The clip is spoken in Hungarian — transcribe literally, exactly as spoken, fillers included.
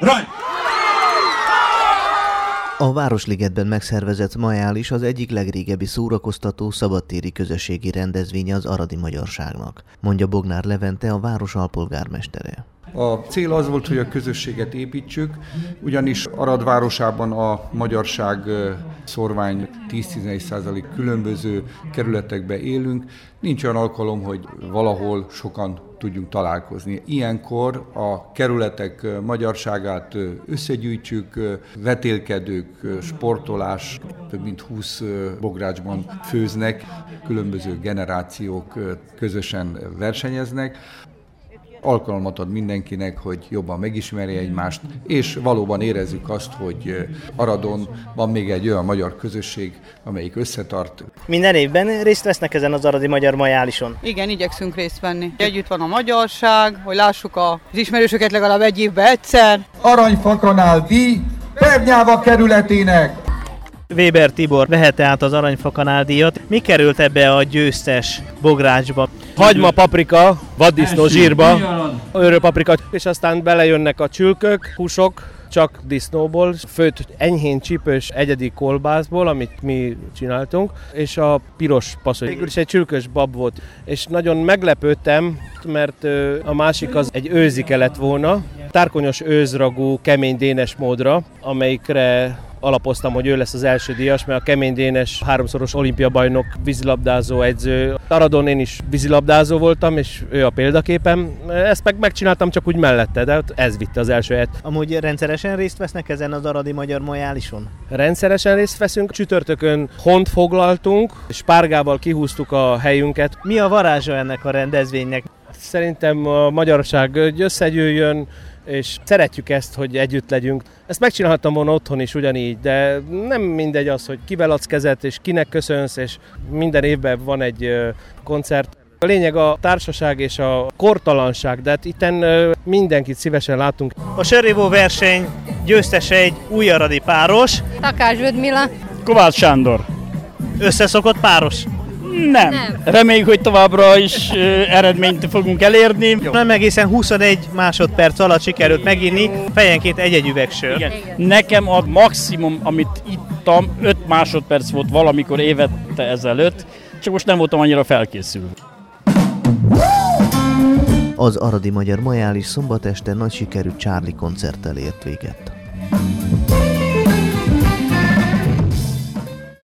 Raj! A Városligetben megszervezett majális az egyik legrégebbi szórakoztató szabadtéri közösségi rendezvénye az aradi magyarságnak, mondja Bognár Levente, a város alpolgármestere. A cél az volt, hogy a közösséget építsük, ugyanis Arad városában a magyarság szorvány tíz-tizenegy százalék különböző kerületekben élünk. Nincs olyan alkalom, hogy valahol sokan tudjunk találkozni. Ilyenkor a kerületek magyarságát összegyűjtjük, vetélkedők, sportolás, több mint húsz bográcsban főznek, különböző generációk közösen versenyeznek. Alkalmat ad mindenkinek, hogy jobban megismerje egymást, és valóban érezzük azt, hogy Aradon van még egy olyan magyar közösség, amelyik összetart. Minden évben részt vesznek ezen az aradi magyar majálison? Igen, igyekszünk részt venni. Együtt van a magyarság, hogy lássuk az ismerősöket legalább egy évben egyszer. Aranyfakanál díj Pernyáva kerületének! Weber Tibor vehette át az Aranyfakanál díjat. Mi került ebbe a győztes bográcsba? Hagyma, paprika, vaddisznó zsírba, őrőpaprika, és aztán belejönnek a csülkök, húsok, csak disznóból, főtt enyhén csípős egyedi kolbászból, amit mi csináltunk, és a piros passzony. Végül is egy csülkös bab volt, és nagyon meglepődtem, mert a másik az egy őzike lett volna, tárkonyos őzragú, kemény dénes módra, amelyikre alapoztam, hogy ő lesz az első díjas, mert a kemény dénes háromszoros olimpiabajnok, vízilabdázó edző. Aradon én is vízilabdázó voltam, és ő a példaképem. Ezt meg megcsináltam csak úgy mellette, de ez vitte az első helyet. Amúgy rendszeresen részt vesznek ezen az aradi magyar majálison? Rendszeresen részt veszünk. Csütörtökön hont foglaltunk, spárgával kihúztuk a helyünket. Mi a varázsa ennek a rendezvénynek? Szerintem a magyarság összegyűjjön, és szeretjük ezt, hogy együtt legyünk. Ezt megcsinálhattam volna otthon is ugyanígy, de nem mindegy az, hogy kivel adsz kezet, és kinek köszönsz, és minden évben van egy koncert. A lényeg a társaság és a kortalanság, de hát itten mindenkit szívesen látunk. A sörívó verseny győztese egy új aradi páros. Takács Ludmila. Kovács Sándor. Összeszokott páros? Nem. Nem. Reméljük, hogy továbbra is uh, eredményt fogunk elérni. Nem egészen huszonegy másodperc alatt sikerült meginni, fejenként egy-egy üveg sör. Igen. Nekem a maximum, amit ittam, öt másodperc volt valamikor évente ezelőtt, csak most nem voltam annyira felkészülve. Az aradi magyar majális szombat este nagy sikerű Charlie koncerttel ért véget.